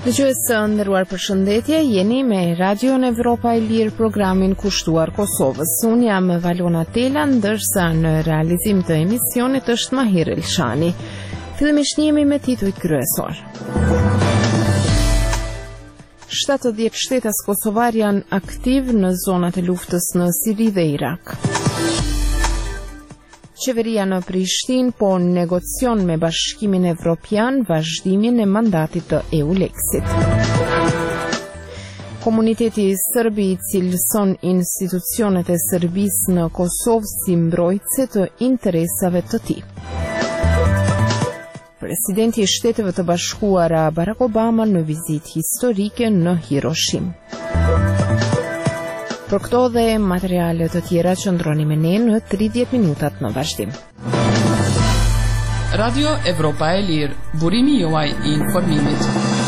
Dëgjues së nderuar, përshëndetje, jeni me Radion Evropa e Lirë, programin kushtuar Kosovës. Unë jam Valona Tela, ndërsa në realizim të emisionit është Mahir Elshani. Fillimisht jemi me titujt kryesor. 70 shtetas kosovar janë aktiv në zonat e luftës në Siri dhe Irak. Qeveria në Prishtinë po negocion me Bashkimin Evropian vazhdimin e mandatit të EULEX-it. Komuniteti serb i cilëson institucionet e Serbisë në Kosovë si mbrojtëse të interesave të tij. Presidenti i Shteteve të Bashkuara Barack Obama në vizitë historike në Hiroshim. Për këto dhe materiale të tjera qëndroni me ne në 30 minutat në vazhdim. Radio Evropa e Lirë, burimi juaj i informimit.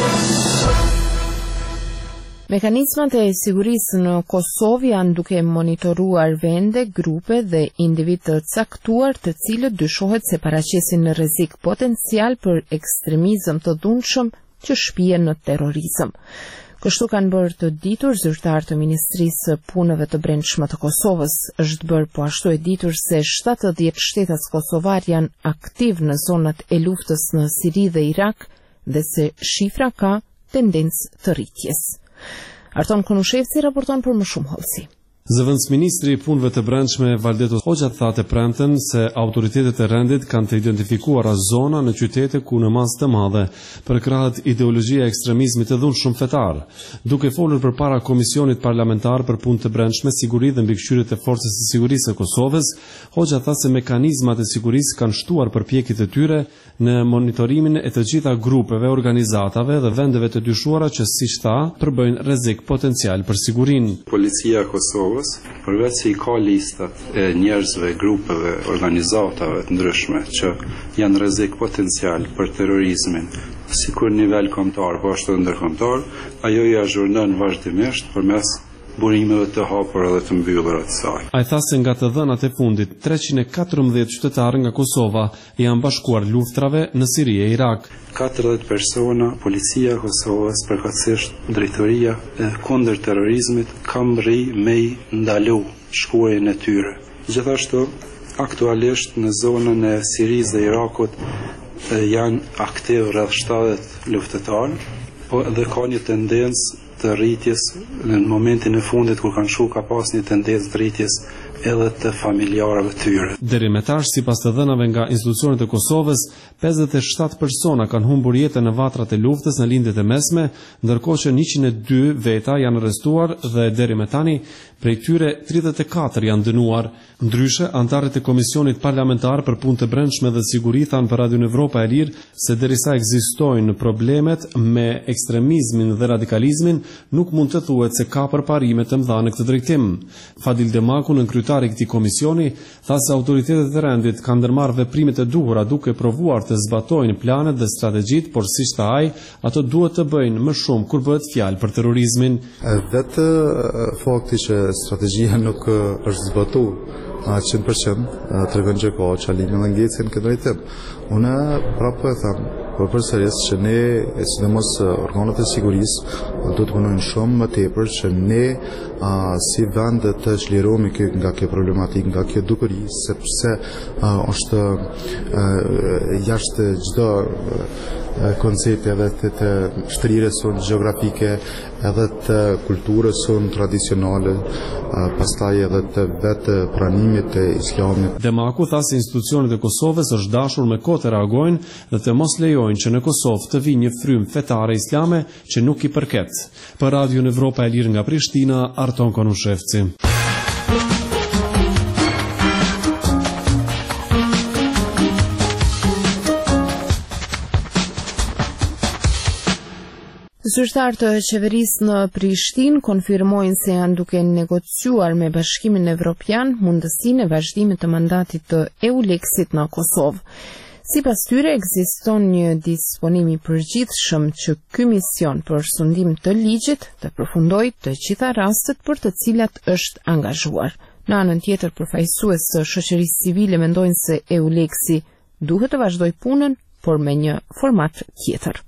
Mekanizmat e sigurisë në Kosovë janë duke monitoruar vende, grupe dhe individ të caktuar të cilët dyshohet se paraqesin në rrezik potencial për ekstremizëm të dhunshëm që shpihen në terrorizëm. Kështu kanë bërë të ditur zyrtar të Ministrisë së Punëve të Brendshme të Kosovës. Është bërë po ashtu e ditur se 70 shtetas kosovar janë aktiv në zonat e luftës në Siri dhe Irak dhe se shifra ka tendencë të rritjes. Arton Konushevci raporton për më shumë hollësi. Zëvendësministri i Punëve të Brendshme Valdeto Hoxha tha të premten se autoritetet e rendit kanë të identifikuara zona në qytete ku në masë të madhe përkrahet ideologjia e ekstremizmit të dhunshëm fetar. Duke folur përpara Komisionit Parlamentar për Punë të Brendshme, Siguri dhe Mbikëqyrjet e Forcës së Sigurisë së Kosovës, Hoxha tha se mekanizmat e sigurisë kanë shtuar përpjekjet e tyre në monitorimin e të gjitha grupeve, organizatave dhe vendeve të dyshuara që, siç tha, përbëjnë rrezik potencial për sigurinë. Policia e Kosovës, përveç se i ka listat e njerëzve, grupeve, organizatave të ndryshme që janë rrezik potencial për terrorizmin, sikur nivel kombëtar, po ashtu ndërkombëtar, ajo i azhurnon vazhdimisht përmes burimeve të hapura dhe të mbyllura të saj. Ai tha se nga të dhënat e fundit, 314 qytetarë nga Kosova janë bashkuar luftrave në Siri e Irak. 40 persona, policia e Kosovës, përkatësisht drejtoria e kundër terrorizmit, kam rri me i ndalu shkuarjen e tyre. Gjithashtu, aktualisht në zonën e Sirisë dhe Irakut janë aktiv rreth 70 luftëtarë, po dhe ka një tendencë të rritjes në momentin e fundit kur kanë shku ka pas një tendencë të rritjes edhe të familjarëve të tyre. Deri më tash, sipas të dhënave nga institucionet e Kosovës, 57 persona kanë humbur jetën në vatrat e luftës në lindjet e mesme, ndërkohë që 102 veta janë arrestuar dhe deri më tani prej tyre 34 janë dënuar. Ndryshe, antarët e Komisionit Parlamentar për Punë të Brendshme dhe Siguri thanë për Radion Evropa e Lirë se derisa ekzistojnë problemet me ekstremizmin dhe radikalizmin, nuk mund të thuhet se ka përparime të mëdha në këtë drejtim. Fadil Demaku, kryetari i këtij komisioni, tha se autoritetet e rendit kanë ndërmarrë veprimet e duhura duke provuar të zbatojnë planet dhe strategjitë, por siç tha ai, ato duhet të bëjnë më shumë kur bëhet fjalë për terrorizmin. Vetë fakti që strategjia nuk është zbatuar 100% tregon që ka çalime dhe ngecje në këtë drejtim. Unë prapë e them përsëris që ne, sidomos organet e sigurisë, do të punojnë shumë më tepër që ne si vend të çlirohemi nga kjo problematikë, nga kjo dukuri, sepse është jashtë çdo koncepti edhe të shtrirës sonë gjeografike, edhe të kulturës sonë tradicionale, pastaj edhe të vetë pranimit të islamit. Demaku tha se institucionet e Kosovës është dashur me kohë të reagojnë dhe të mos lejojnë që në Kosovë të vijë një frymë fetare islame që nuk i përket. Për Radion Evropa e Lirë nga Prishtina, Arton Konushevci. Zyrtar të qeverisë në Prishtinë konfirmojnë se janë duke negociuar me Bashkimin Evropian mundësinë e vazhdimit të mandatit të EULEX-it në Kosovë. Sipas tyre ekziston një disponim i përgjithshëm që ky mision për sundim të ligjit të përfundojë të gjitha rastet për të cilat është angazhuar. Në anën tjetër, përfaqësues të shoqërisë civile mendojnë se EULEX-i duhet të vazhdojë punën, por me një format tjetër.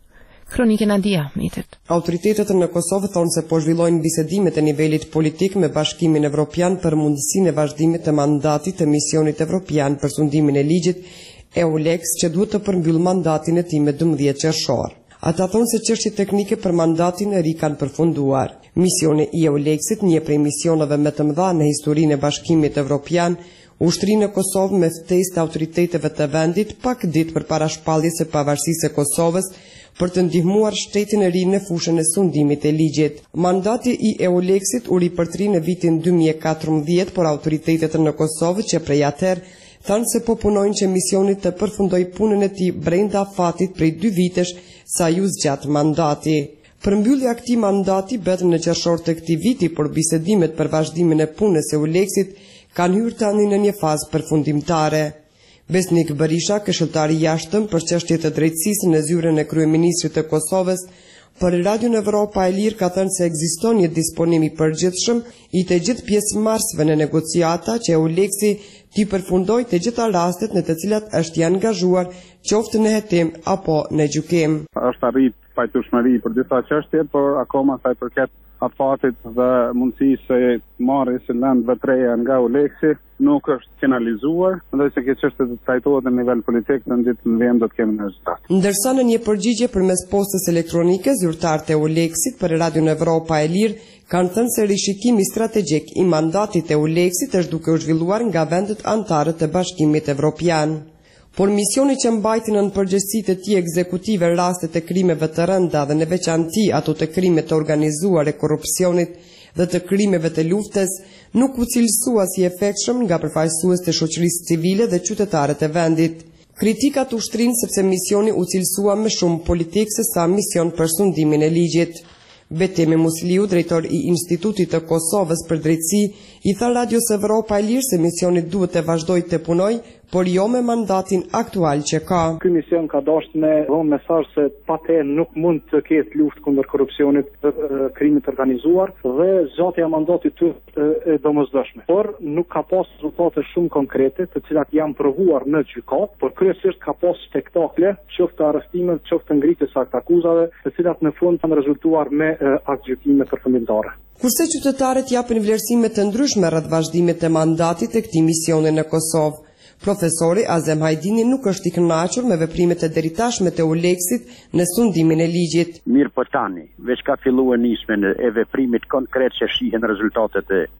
Kronike Nadia Ahmetit. Autoritetet në Kosovë thonë se po zhvillojnë bisedimet e nivelit politik me Bashkimin Evropian për mundësinë e vazhdimit të mandatit të misionit evropian për sundimin e ligjit EULEX që duhet të përmbyll mandatin e tij me 12 qershor. Ata thonë se çështjet teknike për mandatin e ri kanë përfunduar. Misioni i EULEX-it, një prej misioneve më të mëdha në historinë e Bashkimit Evropian, ushtri në Kosovë me ftesë të autoriteteve të vendit pak ditë përpara shpalljes së pavarësisë së Kosovës për të ndihmuar shtetin e ri në fushën e sundimit e ligjit. Mandati i EULEX-it u ripërtri në vitin 2014, por autoritetet në Kosovë që prej atëherë thanë se po punojnë që misioni të përfundoj punën e tij brenda fatit prej 2 vitesh sa ju zgjat mandati. Përmbyllja e këtij mandati bëhet në qershor të këtij viti, por bisedimet për vazhdimin e punës së EULEX-it kanë hyrë tani në një fazë përfundimtare. Besnik Berisha, këshilltari i jashtëm për çështjet të drejtësisë në zyrën e kryeministrit të Kosovës, për Radion Evropa e Lirë ka thënë se ekziston një disponim i përgjithshëm i të gjithë pjesëmarrësve në negociata që EULEX-i t'i përfundojë të gjitha rastet në të cilat është i angazhuar, qoftë në hetim apo në gjykim. Është arrit pajtueshmëri për disa çështje, por akoma sa i përket afatit dhe mundësisë së marrjes së lëndëve të reja nga EULEX-i nuk është finalizuar, ndërsa se kjo çështje të trajtohet në nivel politik në ditë në vend do të kemi rezultat. Ndërsa në një përgjigje përmes postës elektronike, zyrtarët e EULEX-it për Radion Evropa e Lirë kanë thënë se rishikimi strategjik i mandatit e EULEX-it është duke u zhvilluar nga vendet anëtare të Bashkimit Evropian. Por misioni që mbajti në përgjegjësi të tij ekzekutive rastet e krimeve të rënda dhe në veçanti ato të krimeve të organizuar e korrupsionit dhe të krimeve të luftës nuk u cilësua si efektshëm nga përfaqësues të shoqërisë civile dhe qytetarët e vendit. Kritikat ushtrinë sepse misioni u cilësua më shumë politik se sa mision për sundimin e ligjit. Betemi Musliu, drejtor i Institutit të Kosovës për drejtësi, i tha Radios Evropa e Lirë se misioni duhet të vazhdojë të punojë, por jo me mandatin aktual që ka. Ky mision ka dashur me dhënë mesazh se patë nuk mund të ketë luftë kundër korrupsionit, krimit organizuar dhe zgjatja e mandatit e domosdoshme. Por nuk ka pas rezultate shumë konkrete, të cilat janë provuar në gjykat, por kryesisht ka pas spektakle, qoftë arrestime, qoftë ngritjes së akuzave, të cilat në fund kanë rezultuar me aktgjykime përfundimtare. Kurse qytetarët japin vlerësime të ndryshme rreth vazhdimit të mandatit të këtij misioni në Kosovë. Profesori Azem Hajdini nuk është i kënaqur me veprimet e deritashme të EULEX-it në sundimin e ligjit. Mirë po tani, veç ka filluar nismen e veprimit konkret që shihen rezultatet e